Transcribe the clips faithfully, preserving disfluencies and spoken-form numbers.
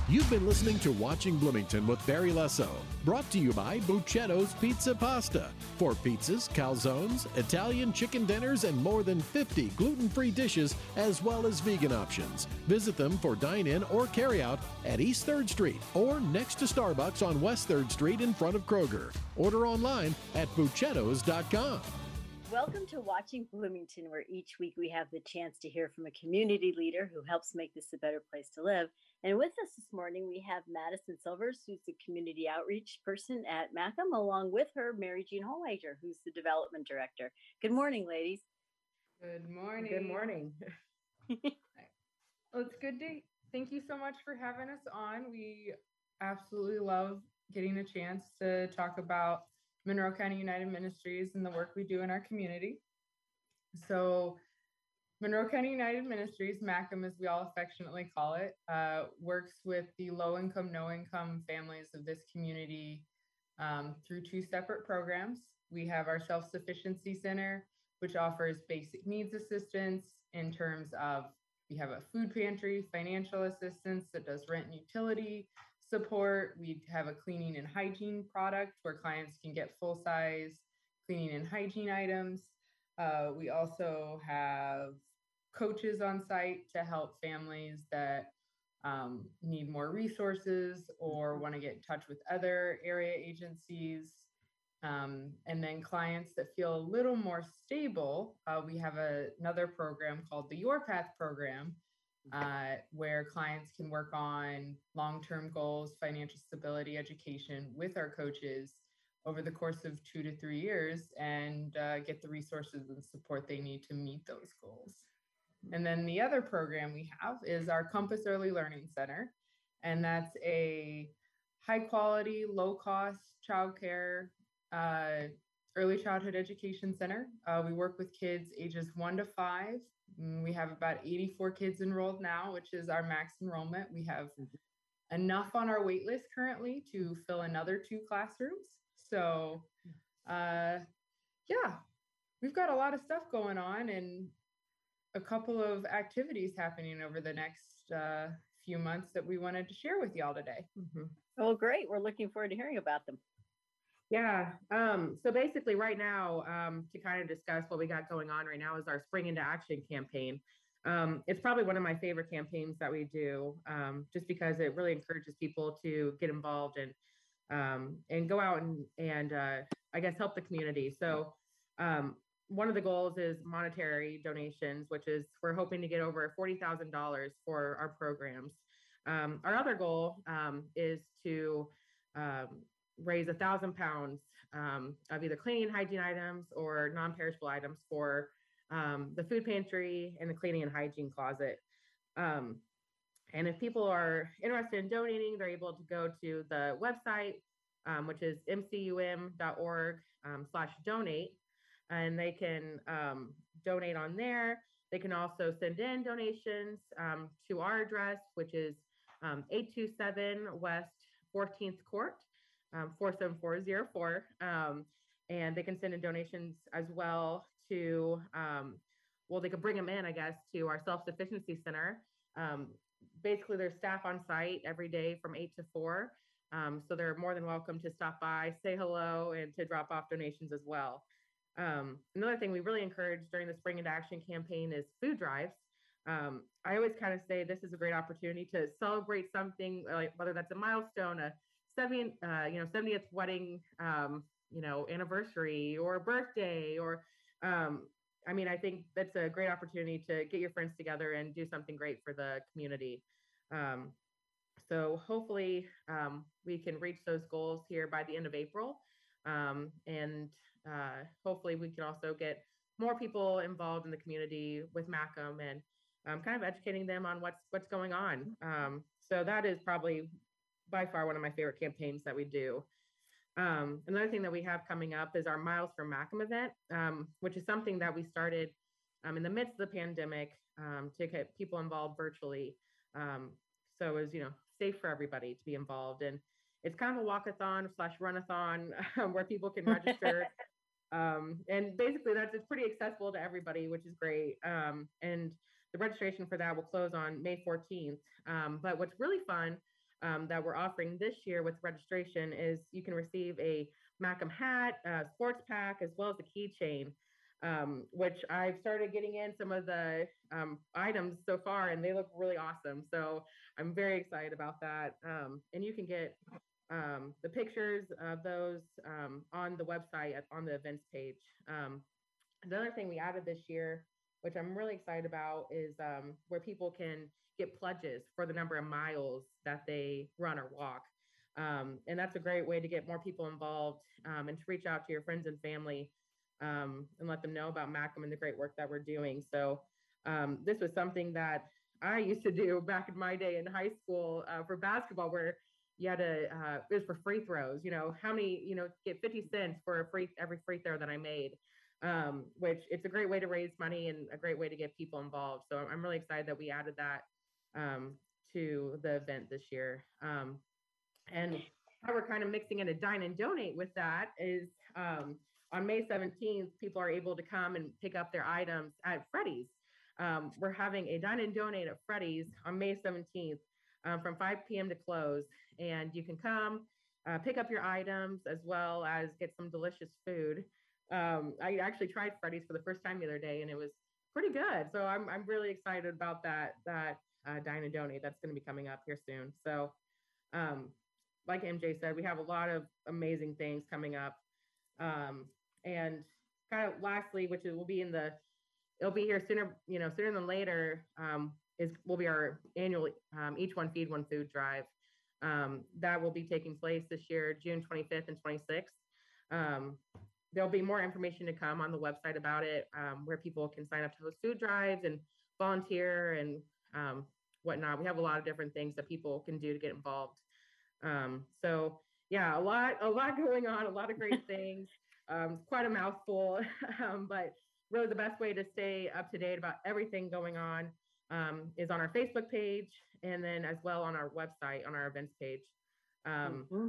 You've been listening to Watching Bloomington with Barry Lesso, brought to you by Buccetto's Pizza Pasta. For pizzas, calzones, Italian chicken dinners, and more than fifty gluten-free dishes, as well as vegan options. Visit them for dine-in or carry-out at East third Street or next to Starbucks on West third Street in front of Kroger. Order online at buccettos dot com. Welcome to Watching Bloomington, where each week we have the chance to hear from a community leader who helps make this a better place to live. And with us this morning, we have Madison Silvers, who's the community outreach person at Macomb, along with her, Mary Jean Holwager, who's the development director. Good morning, ladies. Good morning. Good morning. Well, it's good to, thank you so much for having us on. We absolutely love getting a chance to talk about Monroe County United Ministries and the work we do in our community. So Monroe County United Ministries, Macomb as we all affectionately call it, uh, works with the low-income, no-income families of this community um, through two separate programs. We have our Self-Sufficiency Center, which offers basic needs assistance in terms of, we have a food pantry, financial assistance that does rent and utility support. We have a cleaning and hygiene product where clients can get full-size cleaning and hygiene items. Uh, we also have coaches on site to help families that um, need more resources or want to get in touch with other area agencies. Um, and then clients that feel a little more stable, uh, we have a, another program called the Your Path program, uh, where clients can work on long-term goals, financial stability, education with our coaches over the course of two to three years and uh, get the resources and support they need to meet those goals. And then the other program we have is our Compass Early Learning Center, and that's a high-quality, low-cost childcare uh, early childhood education center. Uh, we work with kids ages one to five. We have about eighty-four kids enrolled now, which is our max enrollment. We have enough on our wait list currently to fill another two classrooms. So uh, yeah, we've got a lot of stuff going on and a couple of activities happening over the next uh, few months that we wanted to share with y'all today. Mm-hmm. Oh, great. We're looking forward to hearing about them. Yeah. Um, so basically right now, um, to kind of discuss what we got going on right now is our Spring into Action campaign. Um, it's probably one of my favorite campaigns that we do, um, just because it really encourages people to get involved and um, and go out and, and uh, I guess, help the community. So um, one of the goals is monetary donations, which is we're hoping to get over forty thousand dollars for our programs. Um, our other goal um, is to um, raise a thousand pounds um, of either cleaning and hygiene items or non-perishable items for um, the food pantry and the cleaning and hygiene closet. Um, and if people are interested in donating, they're able to go to the website, um, which is m c u m dot org um, slash donate, and they can um, donate on there. They can also send in donations um, to our address, which is um, eight two seven West fourteenth Court, Um, four seven four zero four, um, and they can send in donations as well to, um, well, they could bring them in, I guess, to our Self-Sufficiency Center. Um, basically, there's staff on site every day from eight to four, um, so they're more than welcome to stop by, say hello, and to drop off donations as well. Um, another thing we really encourage during the Spring into Action campaign is food drives. Um, I always kind of say this is a great opportunity to celebrate something, like whether that's a milestone, a seventieth, uh, you know, seventieth wedding, um, you know, anniversary or a birthday, or, um, I mean, I think that's a great opportunity to get your friends together and do something great for the community. Um, so hopefully um, we can reach those goals here by the end of April. Um, and uh, hopefully we can also get more people involved in the community with Macomb and um, kind of educating them on what's what's going on. Um, so that is probably by far one of my favorite campaigns that we do. Um, another thing that we have coming up is our Miles for Macomb event, um, which is something that we started um, in the midst of the pandemic um, to get people involved virtually. Um, so it was, you know, safe for everybody to be involved. And it's kind of a walkathon slash runathon where people can register. um, and basically that's it's pretty accessible to everybody, which is great. Um, and the registration for that will close on May fourteenth. Um, but what's really fun um, that we're offering this year with registration is you can receive a Macam hat, a sports pack, as well as a keychain, um, which I've started getting in some of the um, items so far, and they look really awesome. So I'm very excited about that. Um, and you can get um, the pictures of those um, on the website at, on the events page. Um, another thing we added this year, which I'm really excited about, is um, where people can get pledges for the number of miles that they run or walk. Um, and that's a great way to get more people involved um, and to reach out to your friends and family um, and let them know about Macam and the great work that we're doing. So um, this was something that I used to do back in my day in high school uh, for basketball, where you had to, uh, it was for free throws, you know, how many, you know, get fifty cents for a free, every free throw that I made, um, which it's a great way to raise money and a great way to get people involved. So I'm really excited that we added that um, to the event this year. Um, and how we're kind of mixing in a dine and donate with that is um, on May seventeenth, people are able to come and pick up their items at Freddy's. Um, we're having a dine and donate at Freddy's on May seventeenth um, from five p.m. to close. And you can come uh, pick up your items as well as get some delicious food. Um, I actually tried Freddy's for the first time the other day, and it was pretty good. So I'm I'm really excited about that that uh, dine and donate that's going to be coming up here soon. So um, like M J said, we have a lot of amazing things coming up. Um, and kind of lastly, which will be in the, it'll be here sooner, you know, sooner than later, um, is will be our annual um, Each One Feed One Food drive. Um, that will be taking place this year, June twenty-fifth and twenty-sixth. Um, there'll be more information to come on the website about it, um, where people can sign up to host food drives and volunteer and um, whatnot. We have a lot of different things that people can do to get involved. Um, so yeah, a lot, a lot going on, a lot of great things. Um, quite a mouthful, um, but really the best way to stay up to date about everything going on um, is on our Facebook page, and then as well on our website, on our events page. Um, mm-hmm.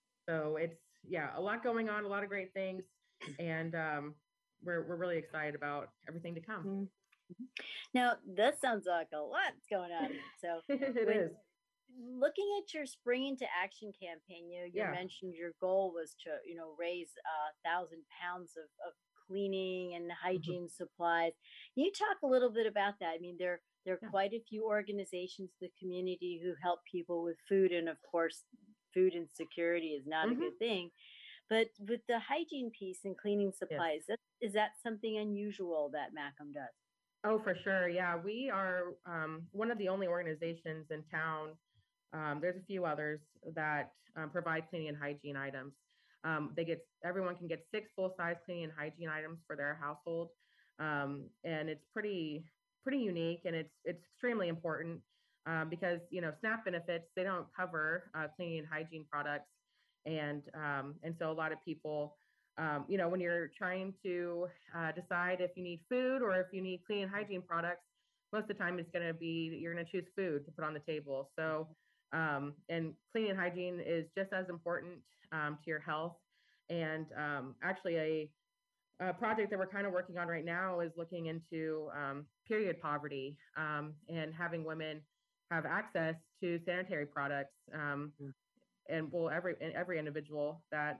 So it's, yeah, a lot going on, a lot of great things. And um, we're, we're really excited about everything to come. Mm-hmm. Now, that sounds like a lot's going on. So it when, is. Looking at your Spring into Action campaign, you, you yeah. mentioned your goal was to, you know, raise a thousand pounds of, of cleaning and hygiene mm-hmm. supplies. Can you talk a little bit about that? I mean, there, there are yeah. quite a few organizations in the community who help people with food. And of course, food insecurity is not mm-hmm. a good thing. But with the hygiene piece and cleaning supplies, yes. that, is that something unusual that Macam does? Oh, for sure. Yeah, we are um, one of the only organizations in town. Um, there's a few others that um, provide cleaning and hygiene items. Um, they get everyone can get six full-size cleaning and hygiene items for their household, um, and it's pretty pretty unique, and it's it's extremely important um, because you know SNAP benefits, they don't cover uh, cleaning and hygiene products, and um, and so a lot of people, um, you know, when you're trying to uh, decide if you need food or if you need cleaning and hygiene products, most of the time it's going to be you're going to choose food to put on the table. So. Um, and cleaning and hygiene is just as important um, to your health. And um, actually, a, a project that we're kind of working on right now is looking into um, period poverty um, and having women have access to sanitary products. Um, mm-hmm. And well, every every individual that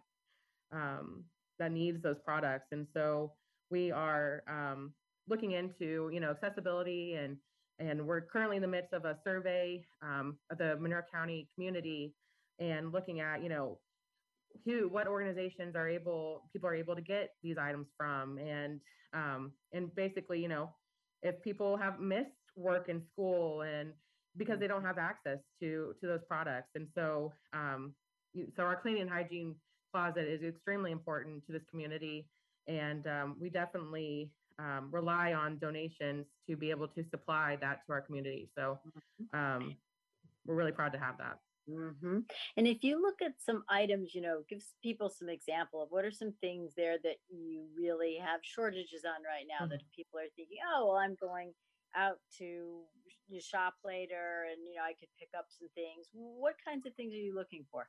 um, that needs those products. And so we are um, looking into you know accessibility and. And we're currently in the midst of a survey um, of the Monroe County community and looking at, you know, who, what organizations are able, people are able to get these items from. And, um, and basically, you know, if people have missed work in school and because they don't have access to, to those products. And so, um, so our cleaning and hygiene closet is extremely important to this community. And um, we definitely Um, rely on donations to be able to supply that to our community. So um, we're really proud to have that. Mm-hmm. And if you look at some items, you know, give people some example of what are some things there that you really have shortages on right now mm-hmm. that people are thinking, oh, well, I'm going out to shop later and, you know, I could pick up some things. What kinds of things are you looking for?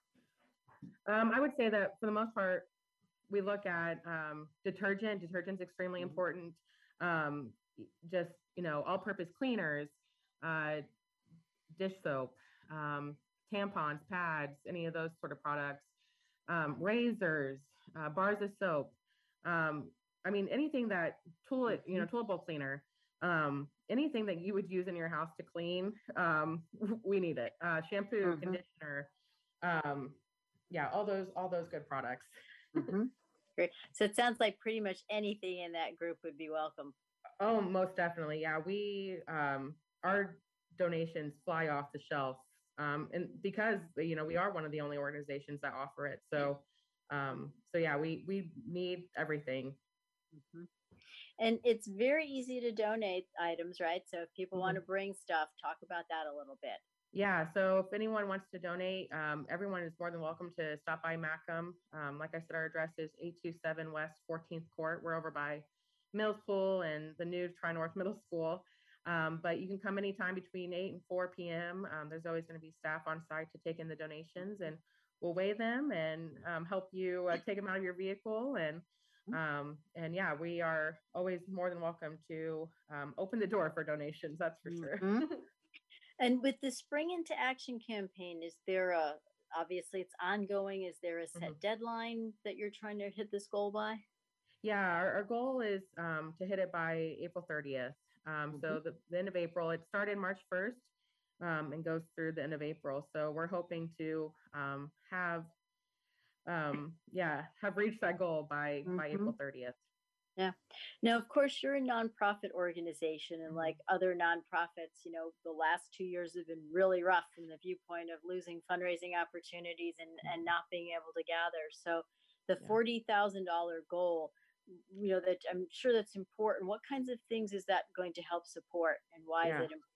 Um, I would say that for the most part, we look at um, detergent. Detergent's extremely mm-hmm. important. Um, just, you know, all-purpose cleaners, uh, dish soap, um, tampons, pads, any of those sort of products, um, razors, uh, bars of soap. Um, I mean, anything that toilet, you know, toilet bowl cleaner, um, anything that you would use in your house to clean, um, we need it. Uh, shampoo, Mm-hmm. conditioner, um, yeah, all those, all those good products. Mm-hmm. Great. So it sounds like pretty much anything in that group would be welcome. Oh, most definitely. Yeah, we, um, our donations fly off the shelf. Um, and because, you know, we are one of the only organizations that offer it. So, um, so yeah, we, we need everything. Mm-hmm. And it's very easy to donate items, right? So if people mm-hmm. want to bring stuff, talk about that a little bit. Yeah. So if anyone wants to donate, um, everyone is more than welcome to stop by Macomb. Um, like I said, our address is eight two seven West fourteenth Court. We're over by Mills Pool and the new Tri-North Middle School. Um, but you can come anytime between eight and four p.m. Um, there's always going to be staff on site to take in the donations, and we'll weigh them and um, help you uh, take them out of your vehicle. And um, and yeah, we are always more than welcome to um, open the door for donations. That's for sure. Mm-hmm. And with the Spring into Action campaign, is there a, obviously it's ongoing, is there a set mm-hmm. deadline that you're trying to hit this goal by? Yeah, our, our goal is um, to hit it by April thirtieth. Um, mm-hmm. So the, the end of April, it started March first um, and goes through the end of April. So we're hoping to um, have, um, yeah, have reached that goal by, mm-hmm. by April thirtieth. Yeah. Now, of course, you're a nonprofit organization, and like other nonprofits, you know, the last two years have been really rough from the viewpoint of losing fundraising opportunities and, and not being able to gather. So the forty thousand dollars goal, you know, that I'm sure that's important. What kinds of things is that going to help support, and why yeah. is it important?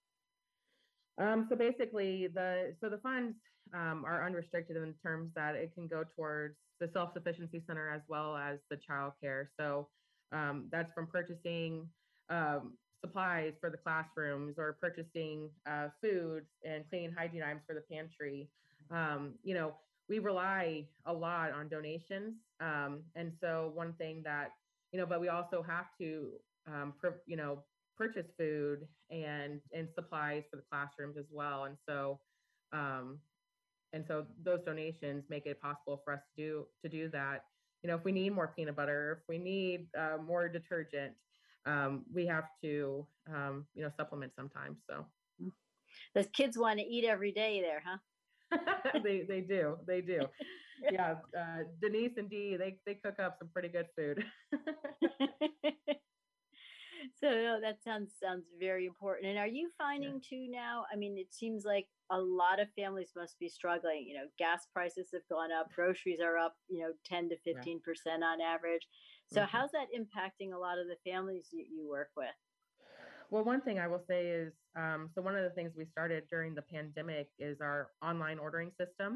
Um, so basically the, so the funds um, are unrestricted in terms that it can go towards the Self-Sufficiency Center as well as the childcare. So Um, that's from purchasing um, supplies for the classrooms or purchasing uh, food and cleaning hygiene items for the pantry. Um, you know, we rely a lot on donations. Um, and so one thing that, you know, but we also have to, um, pr- you know, purchase food and, and supplies for the classrooms as well. And so, um, and so those donations make it possible for us to do, to do that. You know, if we need more peanut butter, if we need uh, more detergent, um, we have to, um, you know, supplement sometimes. So those kids want to eat every day there, huh? they they do, they do. Yeah, uh, Denise and Dee, they they cook up some pretty good food. So no, that sounds sounds very important. And are you finding yeah. too now? I mean, it seems like a lot of families must be struggling. You know, gas prices have gone up, groceries are up, you know, ten to fifteen percent on average. So mm-hmm. how's that impacting a lot of the families you, you work with? Well, one thing I will say is, um, so one of the things we started during the pandemic is our online ordering system.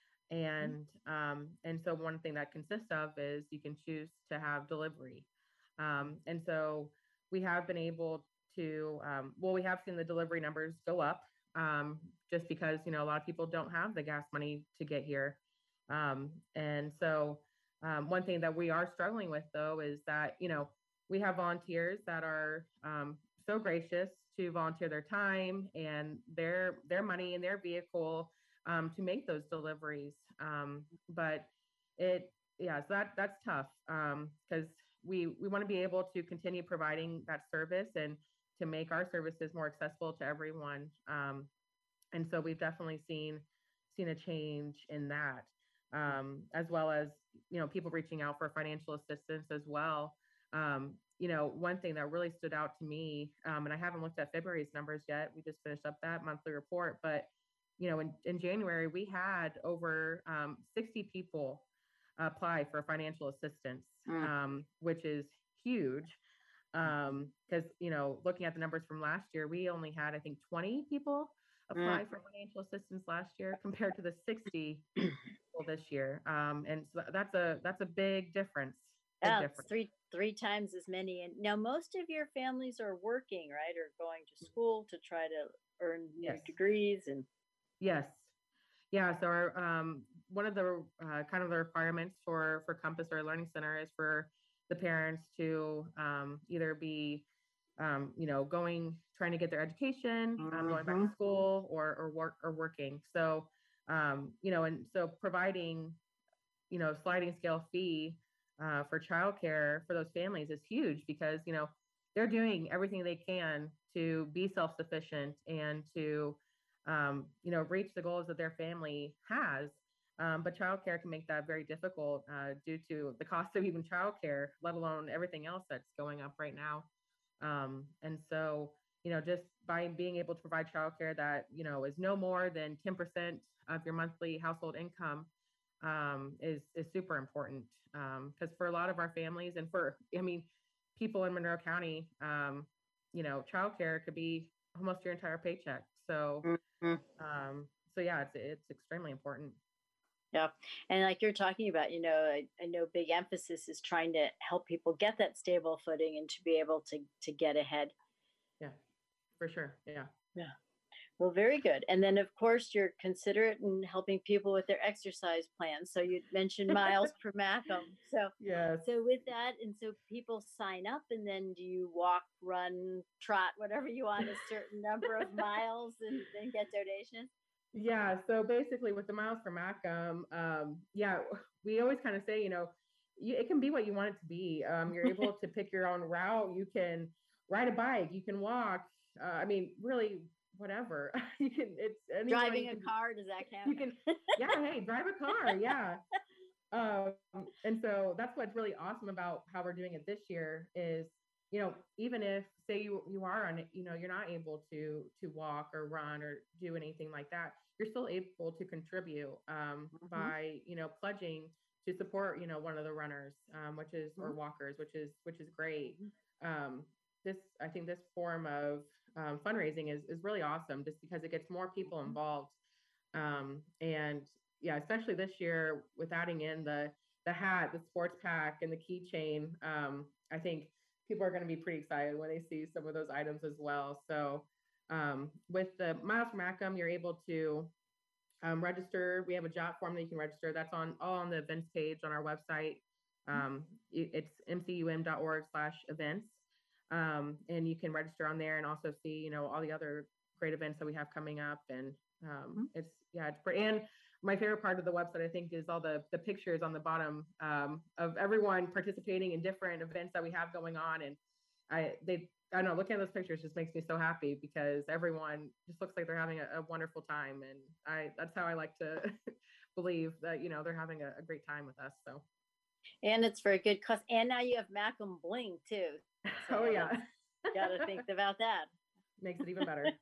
And mm-hmm. um, and so one thing that consists of is you can choose to have delivery. Um, and so we have been able to, um, well, we have seen the delivery numbers go up um, just because, you know, a lot of people don't have the gas money to get here. Um, and so um, one thing that we are struggling with, though, is that, you know, we have volunteers that are um, so gracious to volunteer their time and their their money and their vehicle um, to make those deliveries. Um, but it, yeah, so that that's tough because um, we we want to be able to continue providing that service and to make our services more accessible to everyone. Um, and so we've definitely seen seen a change in that, um, as well as, you know, people reaching out for financial assistance as well. Um, you know, one thing that really stood out to me, um, and I haven't looked at February's numbers yet, we just finished up that monthly report, but, you know, in, in January, we had over um, sixty people apply for financial assistance, mm. um, which is huge. Um, because, you know, looking at the numbers from last year, we only had, I think, twenty people apply mm. for financial assistance last year compared to the sixty people this year. Um, and so that's a, that's a big difference. Big yeah, difference. three, three times as many. And now most of your families are working, right? Or going to school to try to earn yes. degrees and. Yes. Yeah. So our, um, one of the uh, kind of the requirements for, for Compass, our learning center, is for the parents to um, either be, um, you know, going, trying to get their education, mm-hmm. um, going back to school or, or work or working. So Um, you know, and so providing, you know, sliding scale fee uh, for childcare for those families is huge because, you know, they're doing everything they can to be self-sufficient and to, um, you know, reach the goals that their family has. Um, but childcare can make that very difficult uh, due to the cost of even childcare, let alone everything else that's going up right now. Um, and so, you know, just by being able to provide childcare that, you know, is no more than ten percent of your monthly household income um, is is super important because um, for a lot of our families and for I mean people in Monroe County, um, you know, childcare could be almost your entire paycheck. So, Mm-hmm. um, so yeah, it's it's extremely important. Yeah, and like you're talking about, you know, I, I know big emphasis is trying to help people get that stable footing and to be able to to get ahead. Yeah, for sure. Yeah. Yeah. Well, very good. And then, of course, you're considerate in helping people with their exercise plans. So you mentioned miles per Macomb. So, yes. So with that, and so people sign up, and then do you walk, run, trot, whatever you want, a certain number of miles, and then get donations? Yeah. So basically, with the miles per Macomb, um, yeah, we always kind of say, you know, you, it can be what you want it to be. Um, you're able to pick your own route. You can ride a bike. You can walk. Uh, I mean, really, whatever you can. It's anyone, driving can, a car. Does that count? You can. Yeah. Hey, drive a car. Yeah. Um, and so that's what's really awesome about how we're doing it this year is, you know, even if say you you are on it, you know, you're not able to to walk or run or do anything like that, you're still able to contribute um, mm-hmm. by, you know, pledging to support, you know, one of the runners, um, which is, mm-hmm. or walkers, which is, which is great. Um, this, I think this form of um, fundraising is, is really awesome just because it gets more people involved. Um, and yeah, especially this year with adding in the, the hat, the sports pack and the keychain. Um, I think people are going to be pretty excited when they see some of those items as well. So um, with the Miles from Macomb, you're able to um, register. We have a job form that you can register. That's on all on the events page on our website. Um, it's m c u m dot org slash events. Um, and you can register on there and also see, you know, all the other great events that we have coming up. And um, mm-hmm. it's, yeah, it's pretty. And my favorite part of the website, I think, is all the, the pictures on the bottom um, of everyone participating in different events that we have going on. And I, they, I don't know, looking at those pictures just makes me so happy because everyone just looks like they're having a, a wonderful time. And I, that's how I like to believe that, you know, they're having a, a great time with us. So. And it's for a good cause. And now you have Macomb Bling too. So oh yeah. Got to think about that. Makes it even better.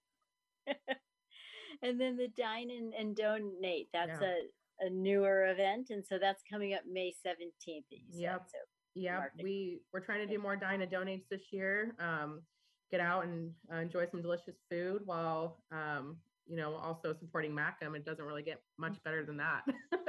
And then the Dine and, and Donate, that's yeah. a, a newer event. And so that's coming up May seventeenth. That you yep. said, so yeah. We, we're trying to do more Dine and Donates this year. Um, get out and uh, enjoy some delicious food while, um, you know, also supporting Macomb. It doesn't really get much better than that.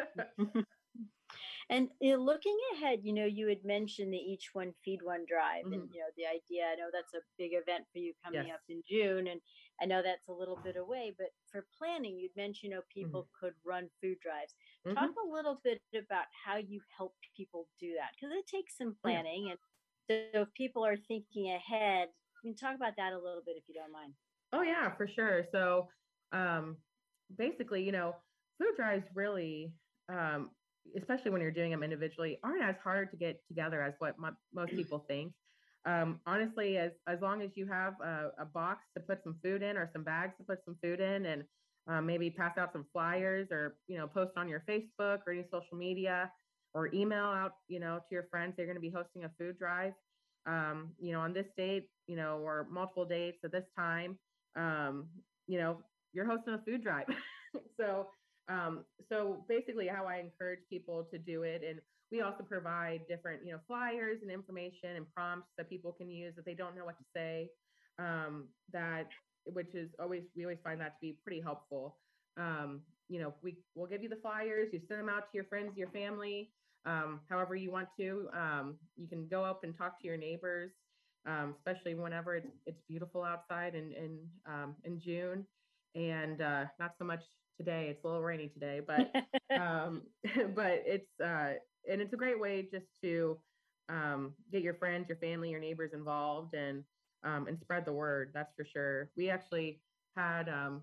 And you know, looking ahead, you know, you had mentioned the Each One Feed One drive, mm-hmm. and you know the idea. I know that's a big event for you coming yes. up in June, and I know that's a little bit away. But for planning, you'd mentioned, you know, people mm-hmm. could run food drives. Mm-hmm. Talk a little bit about how you help people do that because it takes some planning, yeah. and so if people are thinking ahead, we can talk about that a little bit if you don't mind. Oh yeah, for sure. So um, basically, you know, food drives really. Um, especially when you're doing them individually, aren't as hard to get together as what m- most people think. Um, honestly, as as long as you have a, a box to put some food in or some bags to put some food in and um, maybe pass out some flyers or, you know, post on your Facebook or any social media or email out, you know, to your friends, they're going to be hosting a food drive, um, you know, on this date, you know, or multiple dates at this time, um, you know, you're hosting a food drive. so Um, so basically how I encourage people to do it. And we also provide different, you know, flyers and information and prompts that people can use if they don't know what to say, um, that, which is always, we always find that to be pretty helpful. Um, you know, we will give you the flyers, you send them out to your friends, your family, um, however you want to. Um, you can go up and talk to your neighbors, um, especially whenever it's, it's beautiful outside in, in, um, in June and, uh, not so much today. It's a little rainy today, but um, but it's uh, and it's a great way just to um, get your friends, your family, your neighbors involved and um, and spread the word. That's for sure. We actually had um,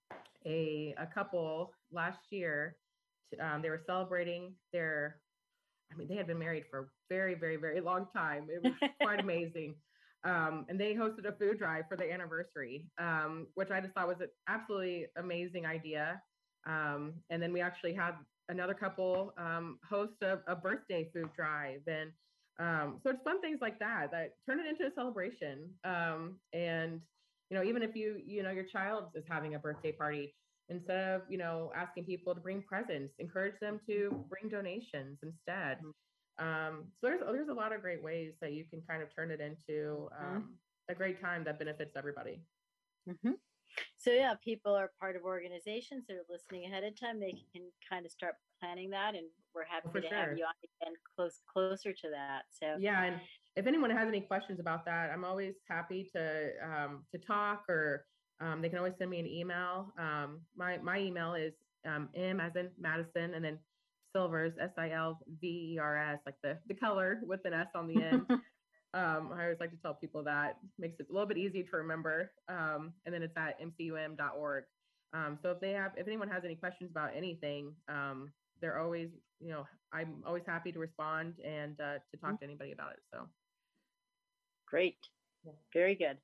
a a couple last year. To, um, they were celebrating their. I mean, they had been married for a very, very, very long time. It was quite amazing. Um, and they hosted a food drive for the anniversary, um, which I just thought was an absolutely amazing idea. Um, and then we actually had another couple um, host a, a birthday food drive. And um, so it's fun things like that, that turn it into a celebration. Um, and, you know, even if you, you know, your child is having a birthday party, instead of, you know, asking people to bring presents, encourage them to bring donations instead. Um, so there's there's a lot of great ways that you can kind of turn it into um, a great time that benefits everybody. Mm-hmm. So yeah, people are part of organizations that are listening ahead of time. They can kind of start planning that, and we're happy For to sure. have you on again close closer to that. So yeah, and if anyone has any questions about that, I'm always happy to um, to talk, or um, they can always send me an email. Um, my my email is um, M as in Madison, and then Silvers, S I L V E R S, like the the color with an S on the end. Um, I always like to tell people that makes it a little bit easier to remember. Um, and then it's at m c u m dot org. Um, so if they have, if anyone has any questions about anything, um, they're always, you know, I'm always happy to respond and uh, to talk to anybody about it. So great, very good.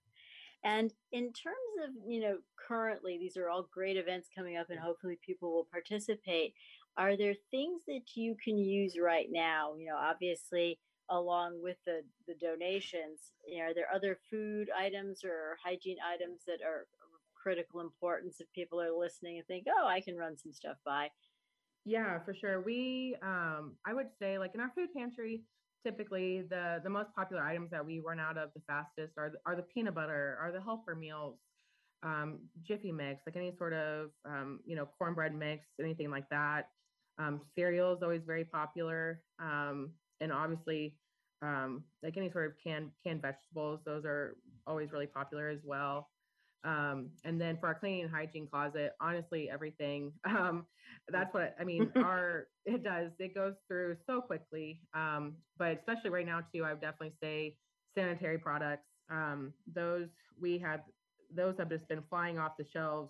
And in terms of, you know, currently, these are all great events coming up, and hopefully people will participate. Are there things that you can use right now? You know, obviously, along with the the donations, you know, are there other food items or hygiene items that are of critical importance if people are listening and think, oh, I can run some stuff by? Yeah, for sure. We, um, I would say, like in our food pantry, typically the the most popular items that we run out of the fastest are the, are the peanut butter, are the helper meals, um, Jiffy mix, like any sort of um, you know, cornbread mix, anything like that. Um, cereal is always very popular, um, and obviously, um, like any sort of canned canned vegetables, those are always really popular as well. Um, and then for our cleaning and hygiene closet, honestly, everything. Um, that's what I mean. Our it does. It goes through so quickly. Um, but especially right now too, I would definitely say sanitary products. Um, those we have those have just been flying off the shelves,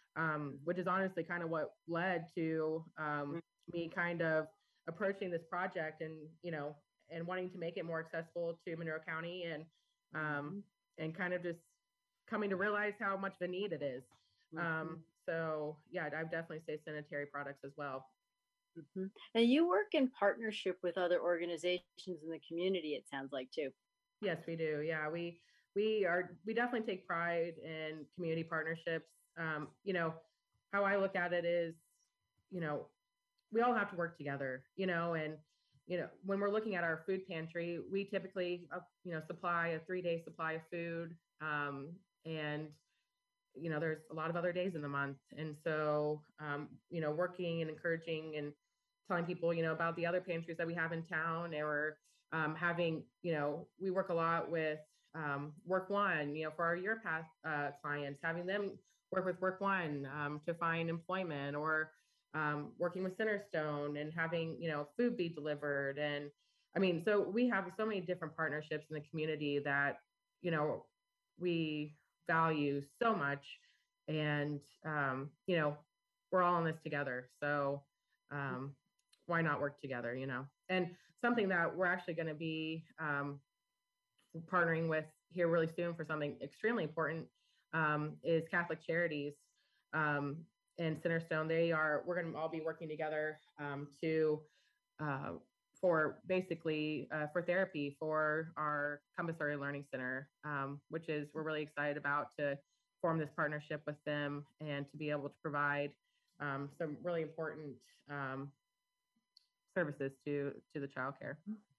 um, which is honestly kind of what led to um, me kind of approaching this project, and you know, and wanting to make it more accessible to Monroe County, and um, and kind of just coming to realize how much of a need it is. Um, so yeah, I would definitely say sanitary products as well. Mm-hmm. And you work in partnership with other organizations in the community, it sounds like, too. Yes, we do. Yeah, we we are we definitely take pride in community partnerships. Um, you know, how I look at it is, you know, we all have to work together, you know, and you know, when we're looking at our food pantry, we typically, uh, you know, supply a three day supply of food. Um, and you know, there's a lot of other days in the month. And so, um, you know, working and encouraging and telling people, you know, about the other pantries that we have in town, or um, having, you know, we work a lot with um, Work One, you know, for our YourPath uh, clients, having them work with Work One um, to find employment, or um, working with Centerstone and having, you know, food be delivered. And I mean, so we have so many different partnerships in the community that, you know, we value so much. And, um, you know, we're all in this together. So um, why not work together, you know? And something that we're actually going to be um, partnering with here really soon for something extremely important um, is Catholic Charities um, and Centerstone. They are, we're going to all be working together um, to, uh, for basically uh, for therapy for our Compulsory Learning Center, um, which is, we're really excited about to form this partnership with them and to be able to provide um, some really important um, services to to the childcare.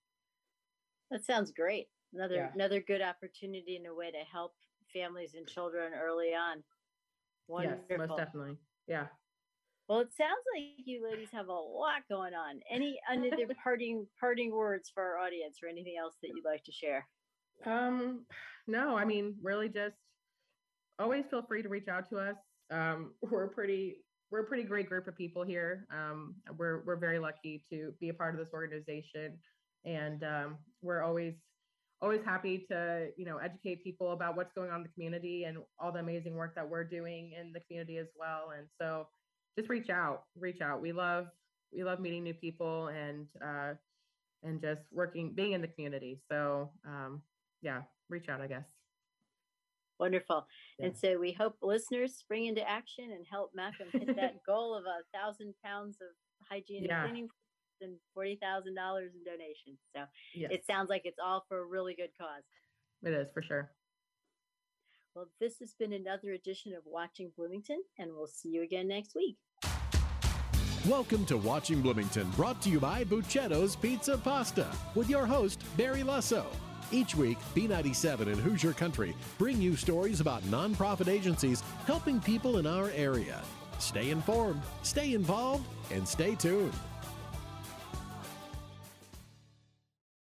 That sounds great. Another Yeah. another good opportunity and a way to help families and children early on. Wonderful. Yes, most definitely. Yeah. Well, it sounds like you ladies have a lot going on. Any other parting parting words for our audience, or anything else that you'd like to share? Um, no, I mean, really just always feel free to reach out to us. Um, we're pretty we're a pretty great group of people here. Um, we're we're very lucky to be a part of this organization, and um, we're always always happy to, you know, educate people about what's going on in the community and all the amazing work that we're doing in the community as well. And so just reach out, reach out. We love, we love meeting new people and, uh, and just working, being in the community. So, um, yeah, reach out, I guess. Wonderful. Yeah. And so we hope listeners spring into action and help Malcolm hit that goal of a thousand pounds of hygiene Yeah. and cleaning and forty thousand dollars in donations. So Yes. it sounds like it's all for a really good cause. It is, for sure. Well, this has been another edition of Watching Bloomington, and we'll see you again next week. Welcome to Watching Bloomington, brought to you by Buccetto's Pizza Pasta, with your host, Barry Lesso. Each week, B ninety-seven and Hoosier Country bring you stories about nonprofit agencies helping people in our area. Stay informed, stay involved, and stay tuned.